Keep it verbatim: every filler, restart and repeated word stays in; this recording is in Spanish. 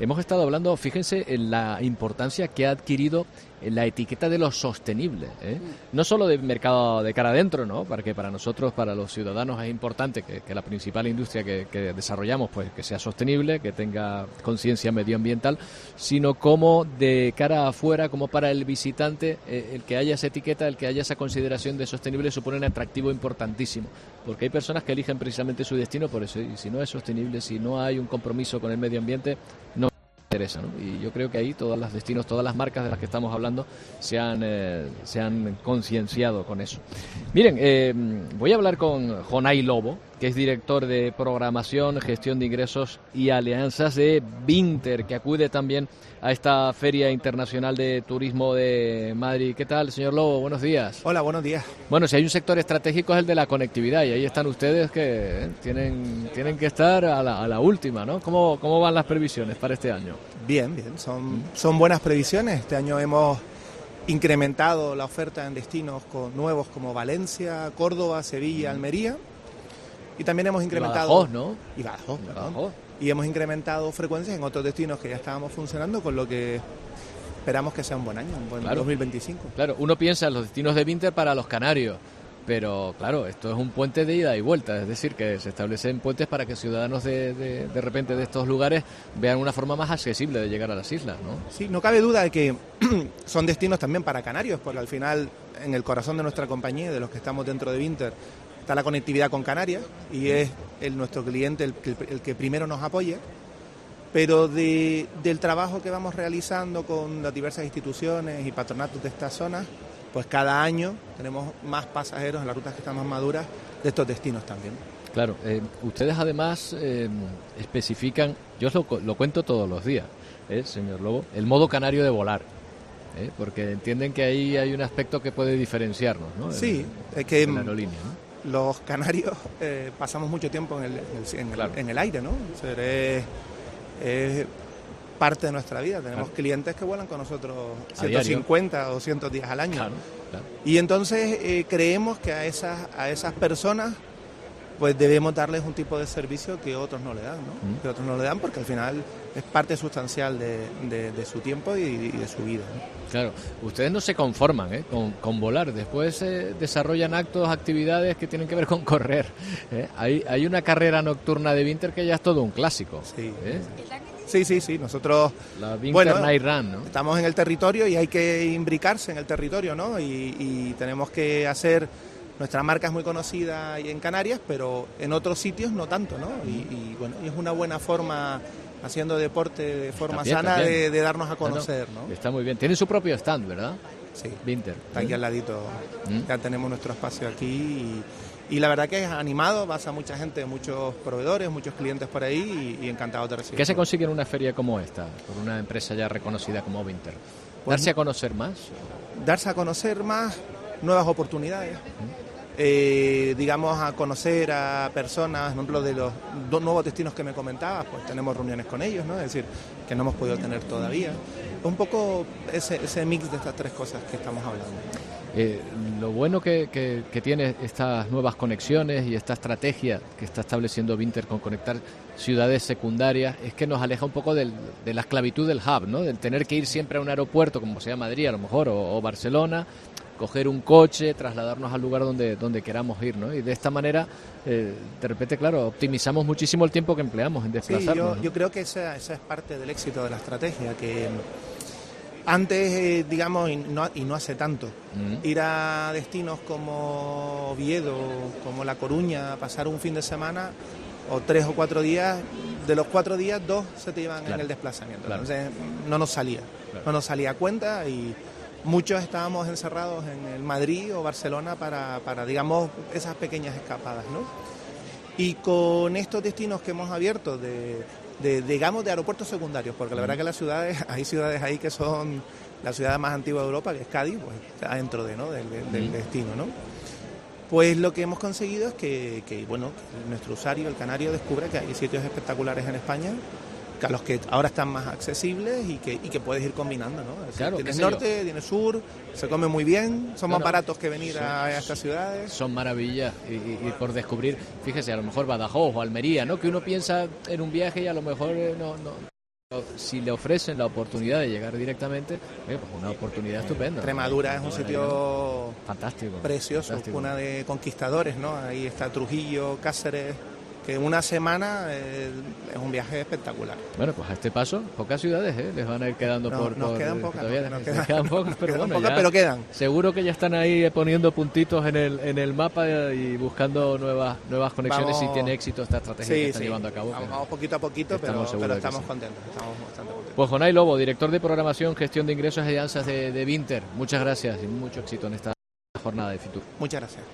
hemos estado hablando, fíjense, en la importancia que ha adquirido la etiqueta de lo sostenible, ¿eh? No solo de mercado de cara adentro, ¿no? Porque para nosotros, para los ciudadanos, es importante que, que la principal industria que, que desarrollamos, pues que sea sostenible, que tenga conciencia medioambiental, sino como de cara afuera, como para el visitante, eh, el que haya esa etiqueta, el que haya esa consideración de sostenible supone un atractivo importantísimo, porque hay personas que eligen precisamente su destino por eso, y si no es sostenible, si no hay un compromiso con el medio ambiente, no interesa, ¿no? Y yo creo que ahí todos los destinos, todas las marcas de las que estamos hablando se han, eh, se han concienciado con eso. Miren, eh, voy a hablar con Jonay Lobo, que es director de programación, gestión de ingresos y alianzas de Vinter, que acude también a esta Feria Internacional de Turismo de Madrid. ¿Qué tal, señor Lobo? Buenos días. Hola, buenos días. Bueno, si hay un sector estratégico es el de la conectividad, y ahí están ustedes que eh, tienen, tienen que estar a la, a la última, ¿no? ¿Cómo, ¿Cómo van las previsiones para este año? Bien, bien, son, son buenas previsiones. Este año hemos incrementado la oferta en destinos con, nuevos como Valencia, Córdoba, Sevilla, Almería. Y también hemos incrementado... Y Badajoz, ¿no? Y Badajoz, Y perdón. Badajoz. Y hemos incrementado frecuencias en otros destinos que ya estábamos funcionando, con lo que esperamos que sea un buen año, un buen Claro. dos mil veinticinco. Claro, uno piensa en los destinos de Vinter para los canarios, pero claro, esto es un puente de ida y vuelta, es decir, que se establecen puentes para que ciudadanos de, de, de repente de estos lugares vean una forma más accesible de llegar a las islas, ¿no? Sí, no cabe duda de que son destinos también para canarios, porque al final, en el corazón de nuestra compañía, de los que estamos dentro de Vinter, está la conectividad con Canarias, y es el, nuestro cliente el, el, el que primero nos apoya, pero de, del trabajo que vamos realizando con las diversas instituciones y patronatos de estas zonas, pues cada año tenemos más pasajeros en las rutas que están más maduras de estos destinos también. Claro, eh, ustedes además eh, especifican, yo os lo, lo cuento todos los días, ¿eh, señor Lobo, el modo canario de volar, ¿eh? Porque entienden que ahí hay un aspecto que puede diferenciarnos, ¿no? Sí, en, es que en la aerolínea, ¿no? Los canarios eh, pasamos mucho tiempo en el, en el, Claro. en el aire, ¿no? O sea, es, es parte de nuestra vida. Tenemos Claro. clientes que vuelan con nosotros A ciento cincuenta diario. o doscientos días al año. Claro, claro. Y entonces eh, creemos que a esas, a esas personas pues debemos darles un tipo de servicio que otros no le dan, ¿no? Mm. Que otros no le dan, porque al final es parte sustancial de, de, de su tiempo y, y de su vida, ¿no? Claro, ustedes no se conforman ¿eh? con, con volar, después eh, desarrollan actos, actividades que tienen que ver con correr, ¿eh? Hay, hay una carrera nocturna de Vinter que ya es todo un clásico. Sí, ¿eh? sí, sí, sí. Nosotros La Vinter Bueno, Night Run, ¿no? estamos en el territorio y hay que imbricarse en el territorio, ¿no? Y, y tenemos que hacer... Nuestra marca es muy conocida en Canarias, pero en otros sitios no tanto, ¿no? Y, y bueno, y es una buena forma, haciendo deporte de forma También, sana, también. de, de darnos a No, no, conocer, ¿no? Está muy bien. Tienen su propio stand, ¿verdad? Sí, Vinter. está aquí al ladito. ¿Mm? Ya tenemos nuestro espacio aquí y, y la verdad que es animado, pasa mucha gente, muchos proveedores, muchos clientes por ahí y, y encantados de recibir. ¿Qué se consigue en una feria como esta, por una empresa ya reconocida como Vinter? Pues- ¿Darse a conocer más? Darse a conocer más, nuevas oportunidades. Eh, digamos, a conocer a personas, por ejemplo, de los dos nuevos destinos que me comentabas, pues tenemos reuniones con ellos, ¿no? Es decir, que no hemos podido tener todavía. Un poco ese, ese mix de estas tres cosas que estamos hablando. Eh, lo bueno que, que, que tiene estas nuevas conexiones y esta estrategia que está estableciendo Vinter con conectar ciudades secundarias es que nos aleja un poco del, de la esclavitud del hub, ¿no? Del tener que ir siempre a un aeropuerto, como sea Madrid a lo mejor, o, o Barcelona, coger un coche, trasladarnos al lugar donde, donde queramos ir, ¿no? Y de esta manera, eh, de repente, claro, optimizamos muchísimo el tiempo que empleamos en Sí, desplazarnos. yo, ¿no? yo creo que esa, esa es parte del éxito de la estrategia, que antes, eh, digamos, y no, y no hace tanto, Mm. ir a destinos como Oviedo, como La Coruña, pasar un fin de semana o tres o cuatro días, de los cuatro días, dos se te iban Claro. en el desplazamiento. Claro. Entonces, no nos salía, Claro. no nos salía a cuenta y muchos estábamos encerrados en el Madrid o Barcelona para, para, digamos, esas pequeñas escapadas, ¿no? Y con estos destinos que hemos abierto de, de digamos, de aeropuertos secundarios, porque la verdad que las ciudades, hay ciudades ahí que son la ciudad más antigua de Europa, que es Cádiz, pues está dentro de, ¿no? del, del, del destino, ¿no? Pues lo que hemos conseguido es que, que, bueno, que nuestro usuario, el canario, descubra que hay sitios espectaculares en España, que a los que ahora están más accesibles y que, y que puedes ir combinando, ¿no? Es decir, Claro, tienes qué sé yo. norte, tienes sur, se come muy bien, son No, más no. baratos que venir Son- a, a estas ciudades. Son maravillas y, y- y por descubrir, fíjese, a lo mejor Badajoz o Almería, ¿no? Que uno piensa en un viaje y a lo mejor eh, no, no si le ofrecen la oportunidad de llegar directamente, eh, pues una oportunidad estupenda. Extremadura es un sitio fantástico, precioso, fantástico. Cuna de conquistadores, ¿no? Ahí está Trujillo, Cáceres, que en una semana eh, es un viaje espectacular. Bueno, pues a este paso, pocas ciudades ¿eh? les van a ir quedando no, por... Nos por, quedan pocas, todavía, nos, nos quedan, quedan pocas, pero quedan bueno, pocas, ya pero quedan. Seguro que ya están ahí poniendo puntitos en el en el mapa y buscando nuevas nuevas conexiones. Vamos, si tiene éxito esta estrategia sí, que están sí. llevando a cabo. Vamos, vamos poquito a poquito, pero estamos, pero estamos sí. contentos, estamos bastante contentos. Pues Jonay Lobo, director de programación, gestión de ingresos y alianzas de, de Vinter, muchas gracias y mucho éxito en esta jornada de Fitur. Muchas gracias.